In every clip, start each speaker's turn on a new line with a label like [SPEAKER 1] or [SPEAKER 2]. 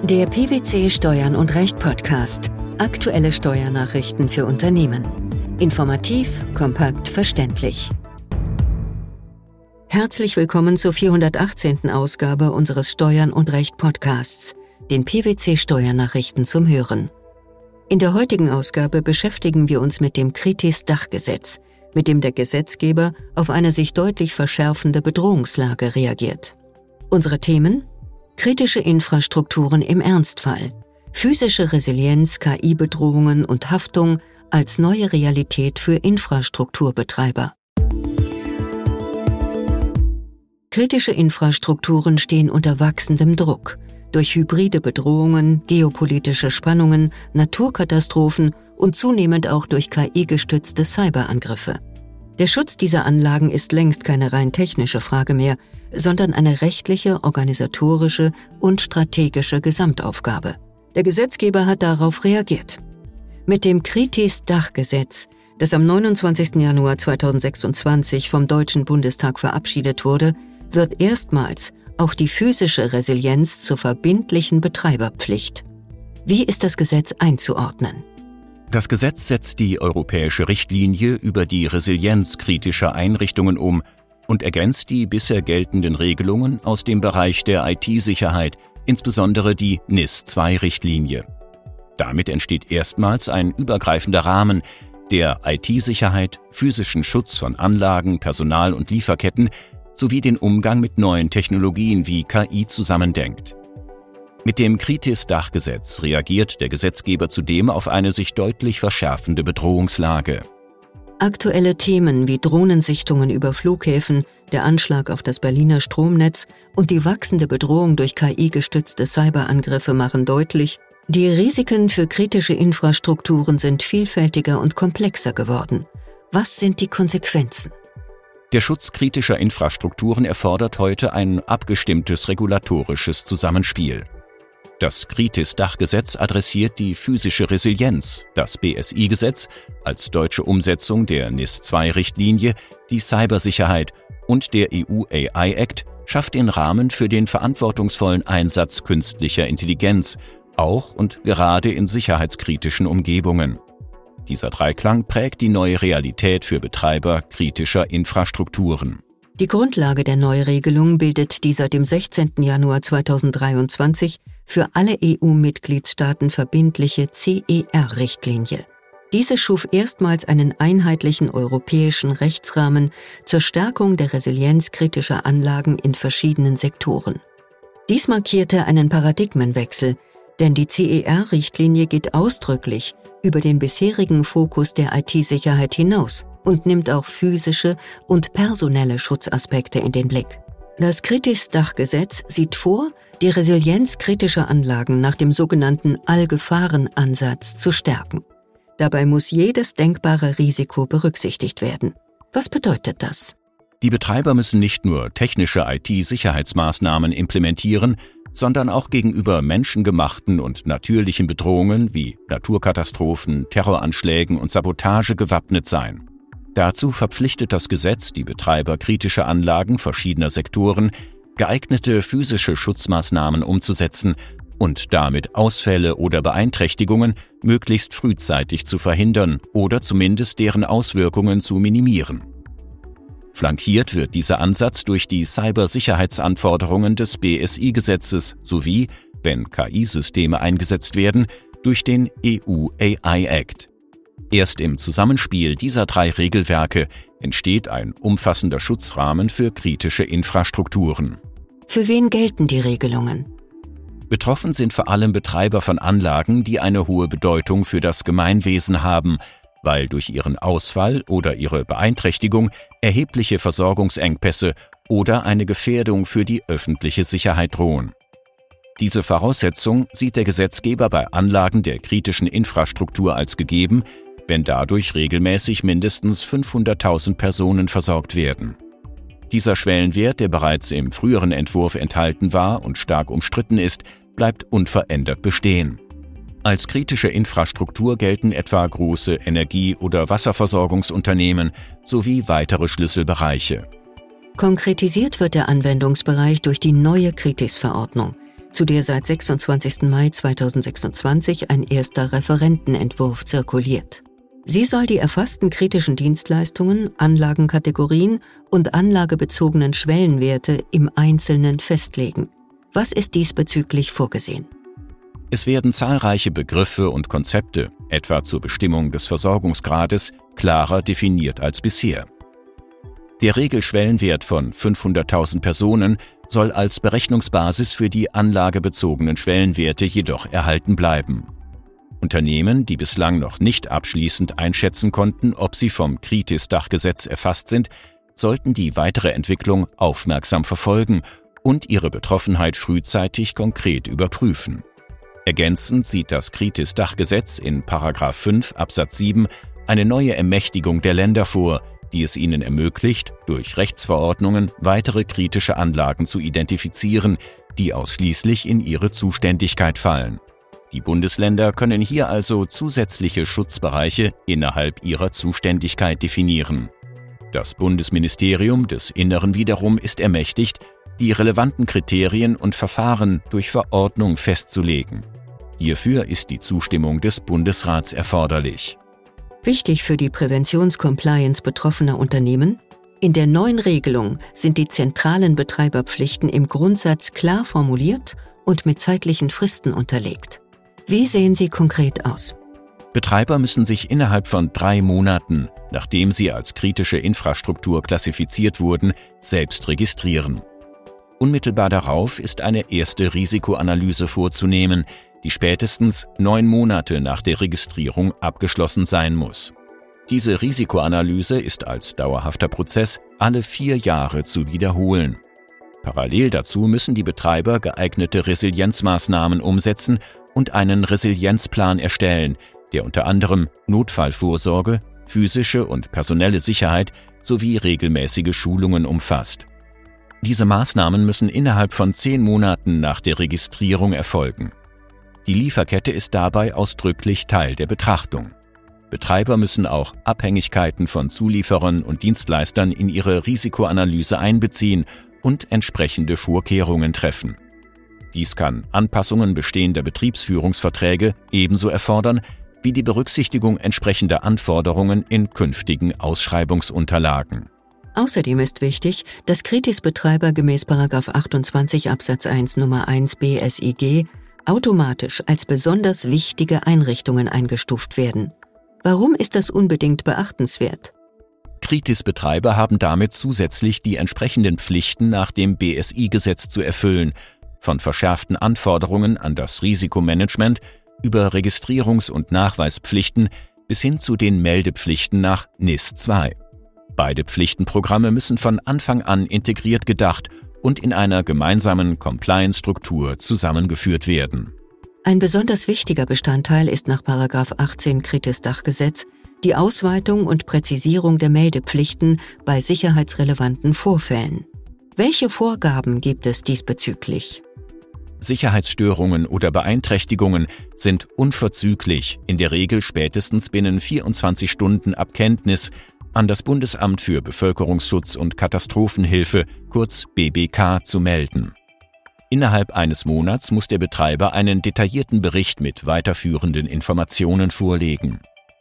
[SPEAKER 1] Der PwC Steuern und Recht Podcast. Aktuelle Steuernachrichten für Unternehmen. Informativ, kompakt, verständlich. Herzlich willkommen zur 418. Ausgabe unseres Steuern und Recht Podcasts, den PwC Steuernachrichten zum Hören. In der heutigen Ausgabe beschäftigen wir uns mit dem KRITIS-Dachgesetz, mit dem der Gesetzgeber auf eine sich deutlich verschärfende Bedrohungslage reagiert. Unsere Themen: kritische Infrastrukturen im Ernstfall, physische Resilienz, KI-Bedrohungen und Haftung als neue Realität für Infrastrukturbetreiber. Kritische Infrastrukturen stehen unter wachsendem Druck durch hybride Bedrohungen, geopolitische Spannungen, Naturkatastrophen und zunehmend auch durch KI-gestützte Cyberangriffe. Der Schutz dieser Anlagen ist längst keine rein technische Frage mehr, sondern eine rechtliche, organisatorische und strategische Gesamtaufgabe. Der Gesetzgeber hat darauf reagiert. Mit dem KRITIS-Dachgesetz, das am 29. Januar 2026 vom Deutschen Bundestag verabschiedet wurde, wird erstmals auch die physische Resilienz zur verbindlichen Betreiberpflicht. Wie ist das Gesetz einzuordnen?
[SPEAKER 2] Das Gesetz setzt die europäische Richtlinie über die Resilienz kritischer Einrichtungen um und ergänzt die bisher geltenden Regelungen aus dem Bereich der IT-Sicherheit, insbesondere die NIS-2-Richtlinie. Damit entsteht erstmals ein übergreifender Rahmen, der IT-Sicherheit, physischen Schutz von Anlagen, Personal und Lieferketten sowie den Umgang mit neuen Technologien wie KI zusammendenkt. Mit dem KRITIS-Dachgesetz reagiert der Gesetzgeber zudem auf eine sich deutlich verschärfende Bedrohungslage.
[SPEAKER 1] Aktuelle Themen wie Drohnensichtungen über Flughäfen, der Anschlag auf das Berliner Stromnetz und die wachsende Bedrohung durch KI-gestützte Cyberangriffe machen deutlich, die Risiken für kritische Infrastrukturen sind vielfältiger und komplexer geworden. Was sind die Konsequenzen?
[SPEAKER 2] Der Schutz kritischer Infrastrukturen erfordert heute ein abgestimmtes regulatorisches Zusammenspiel. Das KRITIS-Dachgesetz adressiert die physische Resilienz, das BSI-Gesetz als deutsche Umsetzung der NIS-2-Richtlinie, die Cybersicherheit und der EU-AI-Act schafft den Rahmen für den verantwortungsvollen Einsatz künstlicher Intelligenz, auch und gerade in sicherheitskritischen Umgebungen. Dieser Dreiklang prägt die neue Realität für Betreiber kritischer Infrastrukturen.
[SPEAKER 1] Die Grundlage der Neuregelung bildet die seit dem 16. Januar 2023 für alle EU-Mitgliedstaaten verbindliche CER-Richtlinie. Diese schuf erstmals einen einheitlichen europäischen Rechtsrahmen zur Stärkung der Resilienz kritischer Anlagen in verschiedenen Sektoren. Dies markierte einen Paradigmenwechsel, denn die CER-Richtlinie geht ausdrücklich über den bisherigen Fokus der IT-Sicherheit hinaus und nimmt auch physische und personelle Schutzaspekte in den Blick. Das KRITIS-Dachgesetz sieht vor, die Resilienz kritischer Anlagen nach dem sogenannten All-Gefahren-Ansatz zu stärken. Dabei muss jedes denkbare Risiko berücksichtigt werden. Was bedeutet das?
[SPEAKER 2] Die Betreiber müssen nicht nur technische IT-Sicherheitsmaßnahmen implementieren, sondern auch gegenüber menschengemachten und natürlichen Bedrohungen wie Naturkatastrophen, Terroranschlägen und Sabotage gewappnet sein. Dazu verpflichtet das Gesetz die Betreiber kritischer Anlagen verschiedener Sektoren, geeignete physische Schutzmaßnahmen umzusetzen und damit Ausfälle oder Beeinträchtigungen möglichst frühzeitig zu verhindern oder zumindest deren Auswirkungen zu minimieren. Flankiert wird dieser Ansatz durch die Cybersicherheitsanforderungen des BSI-Gesetzes sowie, wenn KI-Systeme eingesetzt werden, durch den EU-AI-Act. Erst im Zusammenspiel dieser drei Regelwerke entsteht ein umfassender Schutzrahmen für kritische Infrastrukturen.
[SPEAKER 1] Für wen gelten die Regelungen?
[SPEAKER 2] Betroffen sind vor allem Betreiber von Anlagen, die eine hohe Bedeutung für das Gemeinwesen haben, weil durch ihren Ausfall oder ihre Beeinträchtigung erhebliche Versorgungsengpässe oder eine Gefährdung für die öffentliche Sicherheit drohen. Diese Voraussetzung sieht der Gesetzgeber bei Anlagen der kritischen Infrastruktur als gegeben, wenn dadurch regelmäßig mindestens 500.000 Personen versorgt werden. Dieser Schwellenwert, der bereits im früheren Entwurf enthalten war und stark umstritten ist, bleibt unverändert bestehen. Als kritische Infrastruktur gelten etwa große Energie- oder Wasserversorgungsunternehmen sowie weitere Schlüsselbereiche.
[SPEAKER 1] Konkretisiert wird der Anwendungsbereich durch die neue KRITIS-Verordnung. zu der seit 26. Mai 2026 ein erster Referentenentwurf zirkuliert. Sie soll die erfassten kritischen Dienstleistungen, Anlagenkategorien und anlagebezogenen Schwellenwerte im Einzelnen festlegen. Was ist diesbezüglich vorgesehen?
[SPEAKER 2] Es werden zahlreiche Begriffe und Konzepte, etwa zur Bestimmung des Versorgungsgrades, klarer definiert als bisher. Der Regelschwellenwert von 500.000 Personen soll als Berechnungsbasis für die anlagebezogenen Schwellenwerte jedoch erhalten bleiben. Unternehmen, die bislang noch nicht abschließend einschätzen konnten, ob sie vom Kritis-Dachgesetz erfasst sind, sollten die weitere Entwicklung aufmerksam verfolgen und ihre Betroffenheit frühzeitig konkret überprüfen. Ergänzend sieht das Kritis-Dachgesetz in § 5 Absatz 7 eine neue Ermächtigung der Länder vor, die es ihnen ermöglicht, durch Rechtsverordnungen weitere kritische Anlagen zu identifizieren, die ausschließlich in ihre Zuständigkeit fallen. Die Bundesländer können hier also zusätzliche Schutzbereiche innerhalb ihrer Zuständigkeit definieren. Das Bundesministerium des Inneren wiederum ist ermächtigt, die relevanten Kriterien und Verfahren durch Verordnung festzulegen. Hierfür ist die Zustimmung des Bundesrats erforderlich.
[SPEAKER 1] Wichtig für die Präventionscompliance betroffener Unternehmen: In der neuen Regelung sind die zentralen Betreiberpflichten im Grundsatz klar formuliert und mit zeitlichen Fristen unterlegt. Wie sehen sie konkret aus?
[SPEAKER 2] Betreiber müssen sich innerhalb von 3 Monaten, nachdem sie als kritische Infrastruktur klassifiziert wurden, selbst registrieren. Unmittelbar darauf ist eine erste Risikoanalyse vorzunehmen, die spätestens 9 Monate nach der Registrierung abgeschlossen sein muss. Diese Risikoanalyse ist als dauerhafter Prozess alle 4 Jahre zu wiederholen. Parallel dazu müssen die Betreiber geeignete Resilienzmaßnahmen umsetzen und einen Resilienzplan erstellen, der unter anderem Notfallvorsorge, physische und personelle Sicherheit sowie regelmäßige Schulungen umfasst. Diese Maßnahmen müssen innerhalb von 10 Monaten nach der Registrierung erfolgen. Die Lieferkette ist dabei ausdrücklich Teil der Betrachtung. Betreiber müssen auch Abhängigkeiten von Zulieferern und Dienstleistern in ihre Risikoanalyse einbeziehen und entsprechende Vorkehrungen treffen. Dies kann Anpassungen bestehender Betriebsführungsverträge ebenso erfordern wie die Berücksichtigung entsprechender Anforderungen in künftigen Ausschreibungsunterlagen.
[SPEAKER 1] Außerdem ist wichtig, dass Kritis-Betreiber gemäß § 28 Absatz 1 Nummer 1 BSIG automatisch als besonders wichtige Einrichtungen eingestuft werden. Warum ist das unbedingt beachtenswert?
[SPEAKER 2] Kritis-Betreiber haben damit zusätzlich die entsprechenden Pflichten nach dem BSI-Gesetz zu erfüllen, von verschärften Anforderungen an das Risikomanagement über Registrierungs- und Nachweispflichten bis hin zu den Meldepflichten nach NIS 2. Beide Pflichtenprogramme müssen von Anfang an integriert gedacht und in einer gemeinsamen Compliance-Struktur zusammengeführt werden.
[SPEAKER 1] Ein besonders wichtiger Bestandteil ist nach § 18 Kritis-Dachgesetz die Ausweitung und Präzisierung der Meldepflichten bei sicherheitsrelevanten Vorfällen. Welche Vorgaben gibt es diesbezüglich?
[SPEAKER 2] Sicherheitsstörungen oder Beeinträchtigungen sind unverzüglich, in der Regel spätestens binnen 24 Stunden ab Kenntnis, an das Bundesamt für Bevölkerungsschutz und Katastrophenhilfe, kurz BBK, zu melden. Innerhalb eines Monats muss der Betreiber einen detaillierten Bericht mit weiterführenden Informationen vorlegen.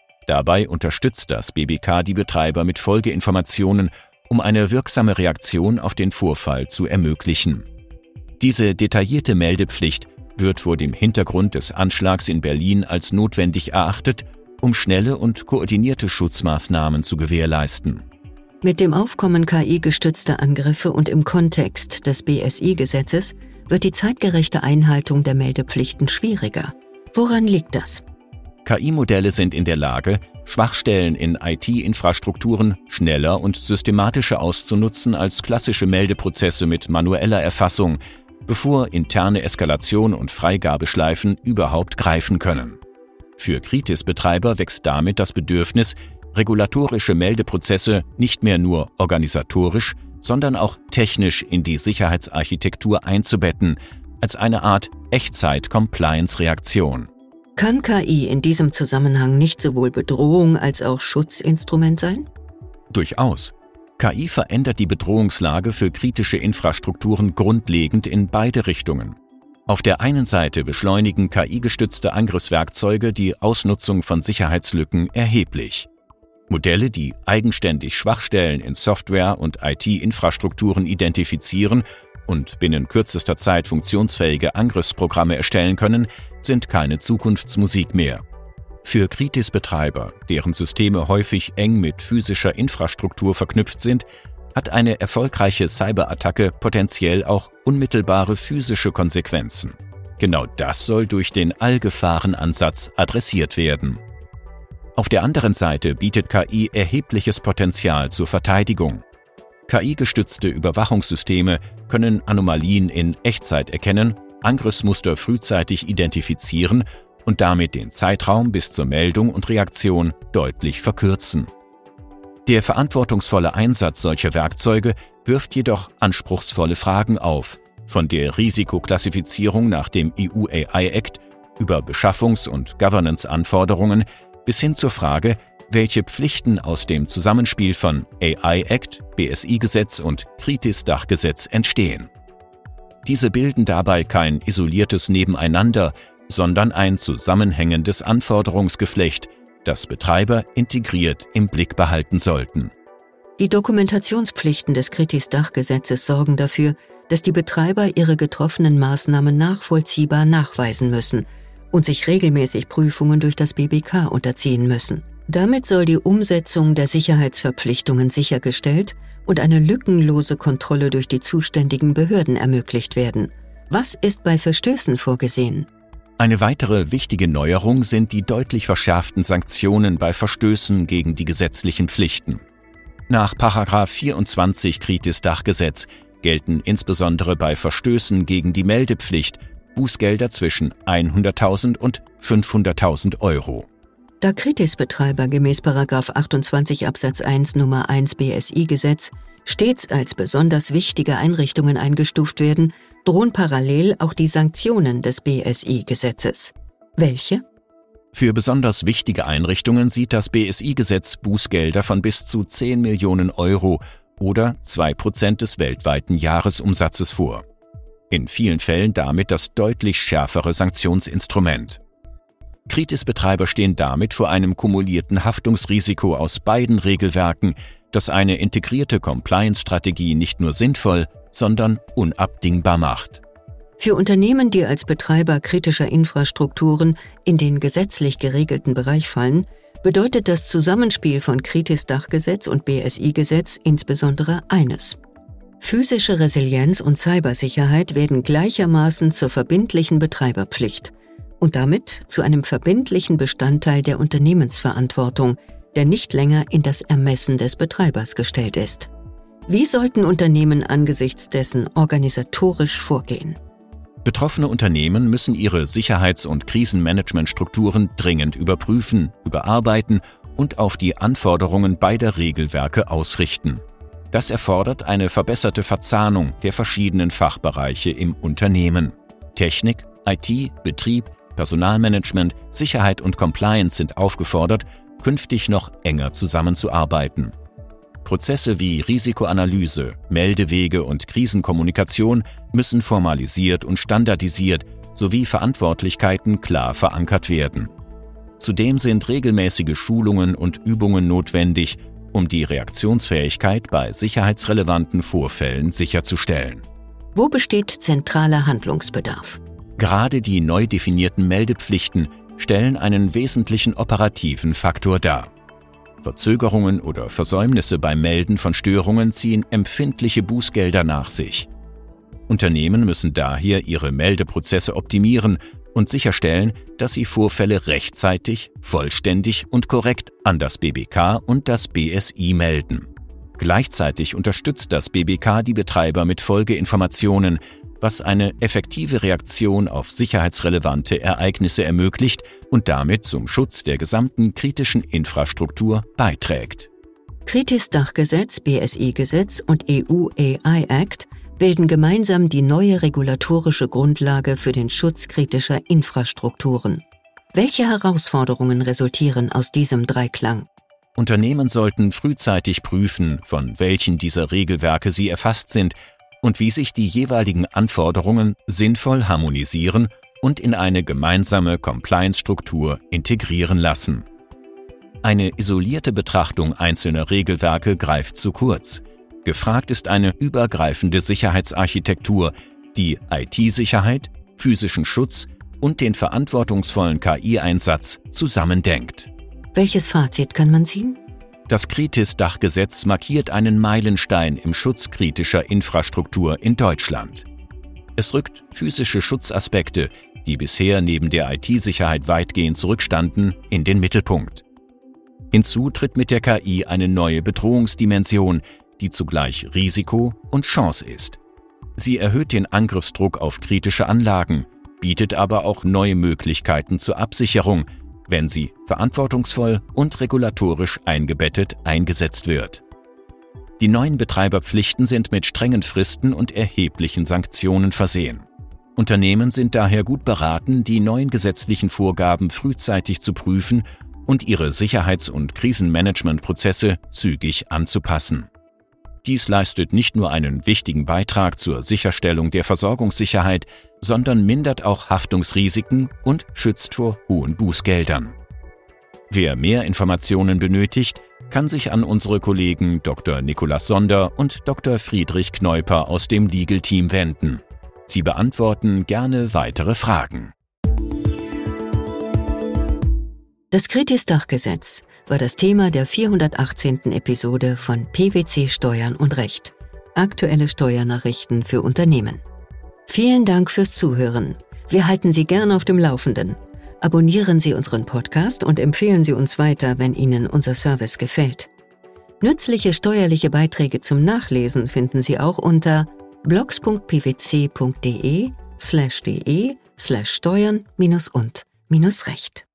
[SPEAKER 2] Dabei unterstützt das BBK die Betreiber mit Folgeinformationen, um eine wirksame Reaktion auf den Vorfall zu ermöglichen. Diese detaillierte Meldepflicht wird vor dem Hintergrund des Anschlags in Berlin als notwendig erachtet, um schnelle und koordinierte Schutzmaßnahmen zu gewährleisten.
[SPEAKER 1] Mit dem Aufkommen KI-gestützter Angriffe und im Kontext des BSI-Gesetzes wird die zeitgerechte Einhaltung der Meldepflichten schwieriger. Woran liegt das?
[SPEAKER 2] KI-Modelle sind in der Lage, Schwachstellen in IT-Infrastrukturen schneller und systematischer auszunutzen als klassische Meldeprozesse mit manueller Erfassung, bevor interne Eskalation und Freigabeschleifen überhaupt greifen können. Für Kritis-Betreiber wächst damit das Bedürfnis, regulatorische Meldeprozesse nicht mehr nur organisatorisch, sondern auch technisch in die Sicherheitsarchitektur einzubetten, als eine Art Echtzeit-Compliance-Reaktion.
[SPEAKER 1] Kann KI in diesem Zusammenhang nicht sowohl Bedrohung als auch Schutzinstrument sein?
[SPEAKER 2] Durchaus. KI verändert die Bedrohungslage für kritische Infrastrukturen grundlegend in beide Richtungen. Auf der einen Seite beschleunigen KI-gestützte Angriffswerkzeuge die Ausnutzung von Sicherheitslücken erheblich. Modelle, die eigenständig Schwachstellen in Software und IT-Infrastrukturen identifizieren und binnen kürzester Zeit funktionsfähige Angriffsprogramme erstellen können, sind keine Zukunftsmusik mehr. Für Kritis-Betreiber, deren Systeme häufig eng mit physischer Infrastruktur verknüpft sind, hat eine erfolgreiche Cyberattacke potenziell auch unmittelbare physische Konsequenzen. Genau das soll durch den Allgefahrenansatz adressiert werden. Auf der anderen Seite bietet KI erhebliches Potenzial zur Verteidigung. KI-gestützte Überwachungssysteme können Anomalien in Echtzeit erkennen, Angriffsmuster frühzeitig identifizieren und damit den Zeitraum bis zur Meldung und Reaktion deutlich verkürzen. Der verantwortungsvolle Einsatz solcher Werkzeuge wirft jedoch anspruchsvolle Fragen auf, von der Risikoklassifizierung nach dem EU AI Act über Beschaffungs- und Governance-Anforderungen bis hin zur Frage, welche Pflichten aus dem Zusammenspiel von AI Act, BSI-Gesetz und Kritis-Dach-Gesetz entstehen. Diese bilden dabei kein isoliertes Nebeneinander, sondern ein zusammenhängendes Anforderungsgeflecht, das Betreiber integriert im Blick behalten sollten.
[SPEAKER 1] Die Dokumentationspflichten des Kritis-Dach-Gesetzes sorgen dafür, dass die Betreiber ihre getroffenen Maßnahmen nachvollziehbar nachweisen müssen und sich regelmäßig Prüfungen durch das BBK unterziehen müssen. Damit soll die Umsetzung der Sicherheitsverpflichtungen sichergestellt und eine lückenlose Kontrolle durch die zuständigen Behörden ermöglicht werden. Was ist bei Verstößen vorgesehen?
[SPEAKER 2] Eine weitere wichtige Neuerung sind die deutlich verschärften Sanktionen bei Verstößen gegen die gesetzlichen Pflichten. Nach § 24 Kritis-Dach-Gesetz gelten insbesondere bei Verstößen gegen die Meldepflicht Bußgelder zwischen 100.000 und 500.000 Euro.
[SPEAKER 1] Da Kritis-Betreiber gemäß § 28 Absatz 1 Nummer 1 BSI-Gesetz stets als besonders wichtige Einrichtungen eingestuft werden, drohen parallel auch die Sanktionen des BSI-Gesetzes. Welche?
[SPEAKER 2] Für besonders wichtige Einrichtungen sieht das BSI-Gesetz Bußgelder von bis zu 10 Millionen Euro oder 2% des weltweiten Jahresumsatzes vor. In vielen Fällen damit das deutlich schärfere Sanktionsinstrument. Kritis-Betreiber stehen damit vor einem kumulierten Haftungsrisiko aus beiden Regelwerken, das eine integrierte Compliance-Strategie nicht nur sinnvoll, sondern unabdingbar macht.
[SPEAKER 1] Für Unternehmen, die als Betreiber kritischer Infrastrukturen in den gesetzlich geregelten Bereich fallen, bedeutet das Zusammenspiel von Kritis-Dach-Gesetz und BSI-Gesetz insbesondere eines: Physische Resilienz und Cybersicherheit werden gleichermaßen zur verbindlichen Betreiberpflicht und damit zu einem verbindlichen Bestandteil der Unternehmensverantwortung, der nicht länger in das Ermessen des Betreibers gestellt ist. Wie sollten Unternehmen angesichts dessen organisatorisch vorgehen?
[SPEAKER 2] Betroffene Unternehmen müssen ihre Sicherheits- und Krisenmanagementstrukturen dringend überprüfen, überarbeiten und auf die Anforderungen beider Regelwerke ausrichten. Das erfordert eine verbesserte Verzahnung der verschiedenen Fachbereiche im Unternehmen. Technik, IT, Betrieb, Personalmanagement, Sicherheit und Compliance sind aufgefordert, künftig noch enger zusammenzuarbeiten. Prozesse wie Risikoanalyse, Meldewege und Krisenkommunikation müssen formalisiert und standardisiert sowie Verantwortlichkeiten klar verankert werden. Zudem sind regelmäßige Schulungen und Übungen notwendig, um die Reaktionsfähigkeit bei sicherheitsrelevanten Vorfällen sicherzustellen.
[SPEAKER 1] Wo besteht zentraler Handlungsbedarf?
[SPEAKER 2] Gerade die neu definierten Meldepflichten stellen einen wesentlichen operativen Faktor dar. Verzögerungen oder Versäumnisse beim Melden von Störungen ziehen empfindliche Bußgelder nach sich. Unternehmen müssen daher ihre Meldeprozesse optimieren und sicherstellen, dass sie Vorfälle rechtzeitig, vollständig und korrekt an das BBK und das BSI melden. Gleichzeitig unterstützt das BBK die Betreiber mit Folgeinformationen, was eine effektive Reaktion auf sicherheitsrelevante Ereignisse ermöglicht und damit zum Schutz der gesamten kritischen Infrastruktur beiträgt.
[SPEAKER 1] Kritis-Dach-Gesetz, BSI-Gesetz und EU AI Act bilden gemeinsam die neue regulatorische Grundlage für den Schutz kritischer Infrastrukturen. Welche Herausforderungen resultieren aus diesem Dreiklang?
[SPEAKER 2] Unternehmen sollten frühzeitig prüfen, von welchen dieser Regelwerke sie erfasst sind und wie sich die jeweiligen Anforderungen sinnvoll harmonisieren und in eine gemeinsame Compliance-Struktur integrieren lassen. Eine isolierte Betrachtung einzelner Regelwerke greift zu kurz. Gefragt ist eine übergreifende Sicherheitsarchitektur, die IT-Sicherheit, physischen Schutz und den verantwortungsvollen KI-Einsatz zusammendenkt.
[SPEAKER 1] Welches Fazit kann man ziehen?
[SPEAKER 2] Das KRITIS-Dachgesetz markiert einen Meilenstein im Schutz kritischer Infrastruktur in Deutschland. Es rückt physische Schutzaspekte, die bisher neben der IT-Sicherheit weitgehend zurückstanden, in den Mittelpunkt. Hinzu tritt mit der KI eine neue Bedrohungsdimension, die zugleich Risiko und Chance ist. Sie erhöht den Angriffsdruck auf kritische Anlagen, bietet aber auch neue Möglichkeiten zur Absicherung, wenn sie verantwortungsvoll und regulatorisch eingebettet eingesetzt wird. Die neuen Betreiberpflichten sind mit strengen Fristen und erheblichen Sanktionen versehen. Unternehmen sind daher gut beraten, die neuen gesetzlichen Vorgaben frühzeitig zu prüfen und ihre Sicherheits- und Krisenmanagementprozesse zügig anzupassen. Dies leistet nicht nur einen wichtigen Beitrag zur Sicherstellung der Versorgungssicherheit, sondern mindert auch Haftungsrisiken und schützt vor hohen Bußgeldern. Wer mehr Informationen benötigt, kann sich an unsere Kollegen Dr. Nikolaus Sonder und Dr. Friedrich Kneuper aus dem Legal-Team wenden. Sie beantworten gerne weitere Fragen.
[SPEAKER 1] Das KRITIS-Dachgesetz war das Thema der 418. Episode von PwC Steuern und Recht. Aktuelle Steuernachrichten für Unternehmen. Vielen Dank fürs Zuhören. Wir halten Sie gern auf dem Laufenden. Abonnieren Sie unseren Podcast und empfehlen Sie uns weiter, wenn Ihnen unser Service gefällt. Nützliche steuerliche Beiträge zum Nachlesen finden Sie auch unter blogs.pwc.de/steuern-und-recht.